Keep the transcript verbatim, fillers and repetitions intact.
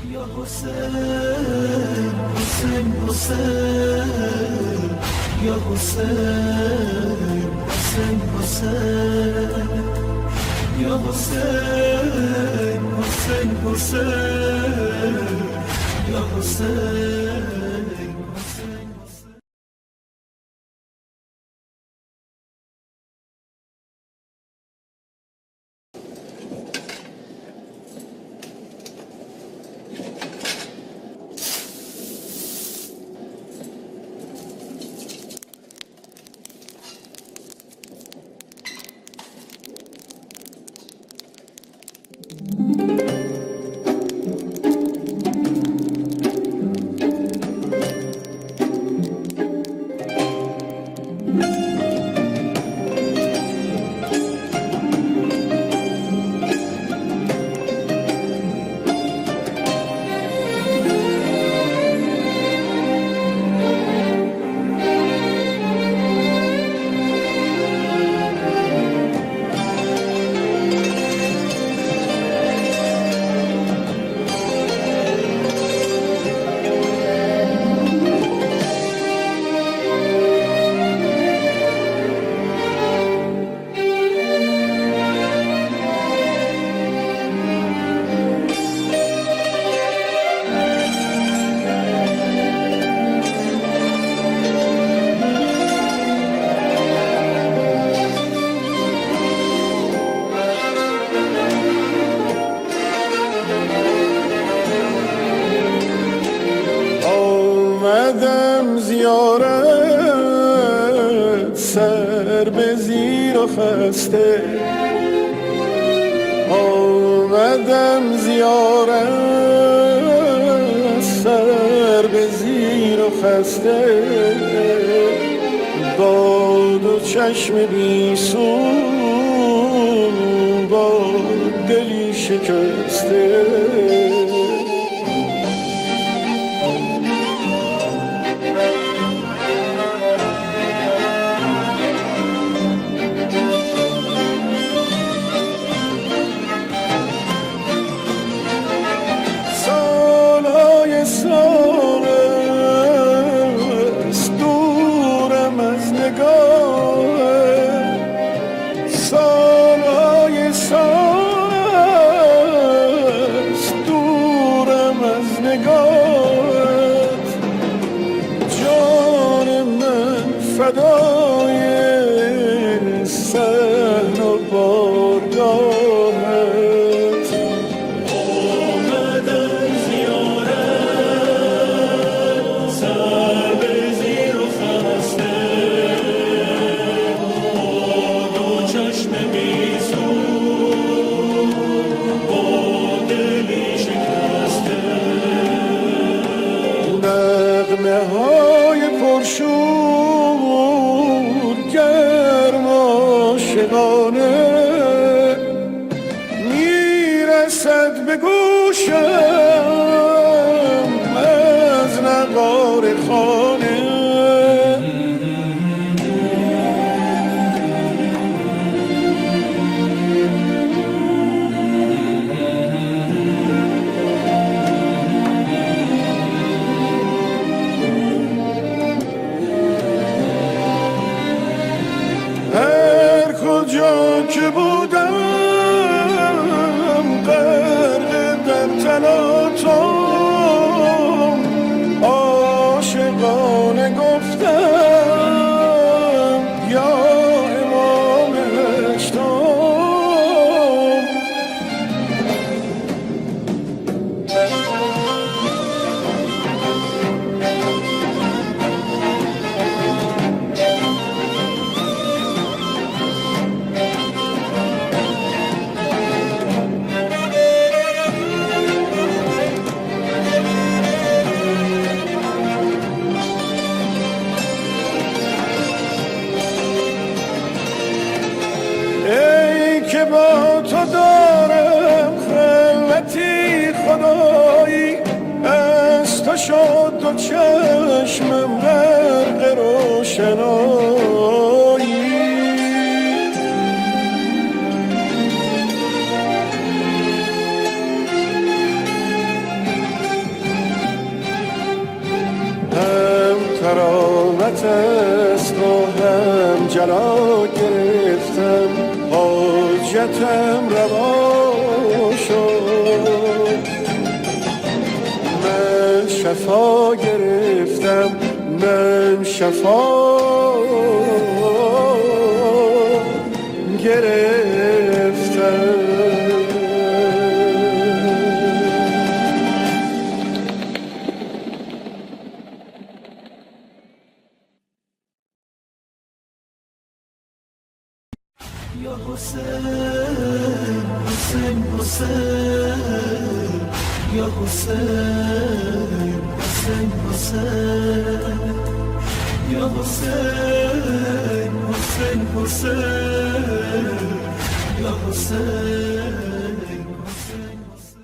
یا حسین حسین حسین یا حسین حسین حسین یا حسین حسین حسین یا حسین زیارت سر به زیر و خسته آمدم زیارت سر به زیر و خسته با دو چشم بیسون با دلی شکسته فدای صحن و بارگاهت آمدم زیارت سر به زیر و خسته با دو چشم بیسون با دلی شکسته نغمه های پرشور گرم عاشقانه میرسد به گوشم از نغاره خانه جا که بودم غرق در تلاطم عاشقانه گفتم یا امام هشتم که با تو دارم خلوتی خدایی از تو شد دو چشمم غرق روشنایی جلا گرفتم حاجتم روا شد من شفا گرفتم من شفا گرفتم یا حسین حسین حسین یا حسین حسین حسین یا حسین حسین حسین یا حسین